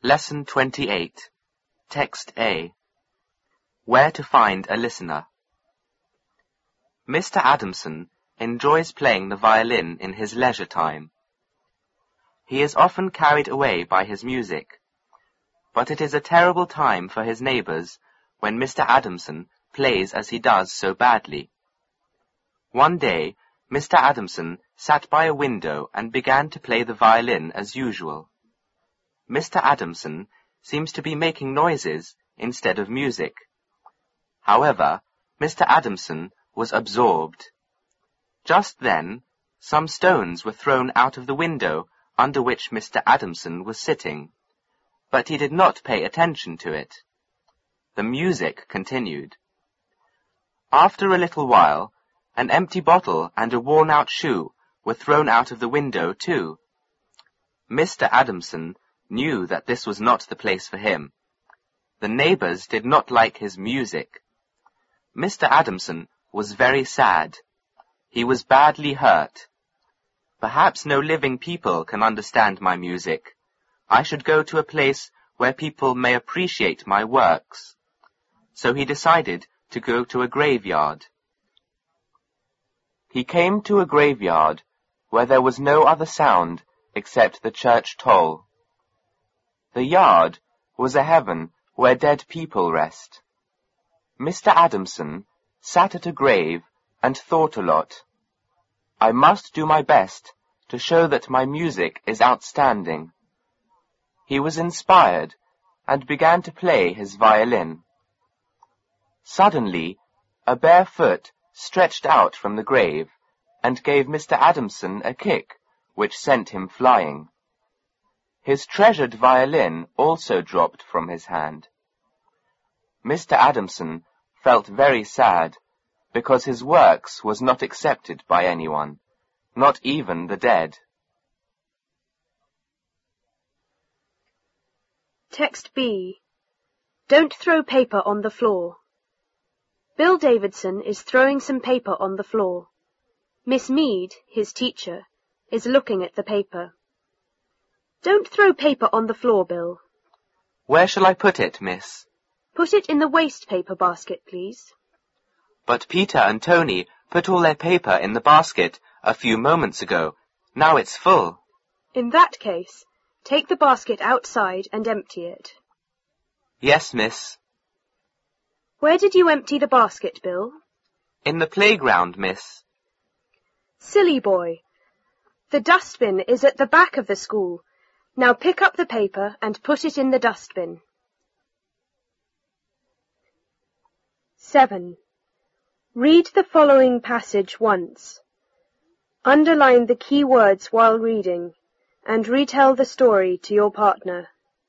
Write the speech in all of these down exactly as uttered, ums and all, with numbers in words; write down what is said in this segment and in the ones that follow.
Lesson twenty-eight. Text A. Where to find a listener. Mister Adamson enjoys playing the violin in his leisure time. He is often carried away by his music, but it is a terrible time for his neighbors when Mister Adamson plays as he does so badly. One day, Mister Adamson sat by a window and began to play the violin as usual. Mister Adamson seems to be making noises instead of music. However, Mister Adamson was absorbed. Just then, some stones were thrown out of the window under which Mister Adamson was sitting, but he did not pay attention to it. The music continued. After a little while, an empty bottle and a worn-out shoe were thrown out of the window too. Mister Adamson knew that this was not the place for him. The neighbors did not like his music. Mister Adamson was very sad. He was badly hurt. Perhaps no living people can understand my music. I should go to a place where people may appreciate my works. So he decided to go to a graveyard. He came to a graveyard where there was no other sound except the church toll. The yard was a heaven where dead people rest. Mister Adamson sat at a grave and thought a lot. I must do my best to show that my music is outstanding. He was inspired and began to play his violin. Suddenly, a bare foot stretched out from the grave and gave Mister Adamson a kick, which sent him flying. His treasured violin also dropped from his hand. Mister Adamson felt very sad, because his works was not accepted by anyone, not even the dead. Text B. Don't throw paper on the floor. Bill Davidson is throwing some paper on the floor. Miss Mead, his teacher, is looking at the paper. Don't throw paper on the floor, Bill. Where shall I put it, miss? Put it in the waste paper basket, please. But Peter and Tony put all their paper in the basket a few moments ago. Now it's full. In that case, take the basket outside and empty it. Yes, miss. Where did you empty the basket, Bill? In the playground, miss. Silly boy. The dustbin is at the back of the school. Now pick up the paper and put it in the dustbin. seven. Read the following passage once. Underline the key words while reading, and retell the story to your partner.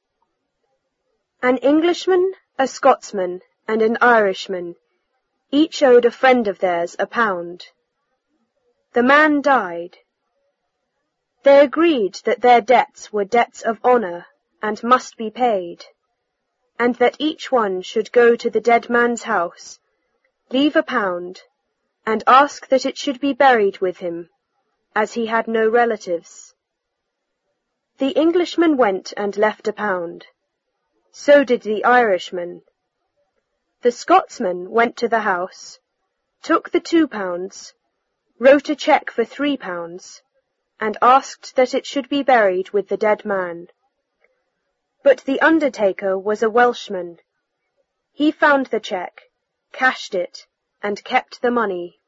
An Englishman, a Scotsman, and an Irishman each owed a friend of theirs a pound. The man died. They agreed that their debts were debts of honour and must be paid, and that each one should go to the dead man's house, leave a pound, and ask that it should be buried with him, as he had no relatives. The Englishman went and left a pound. So did the Irishman. The Scotsman went to the house, took the two pounds, wrote a cheque for three pounds, and asked that it should be buried with the dead man. But the undertaker was a Welshman. He found the cheque, cashed it, and kept the money.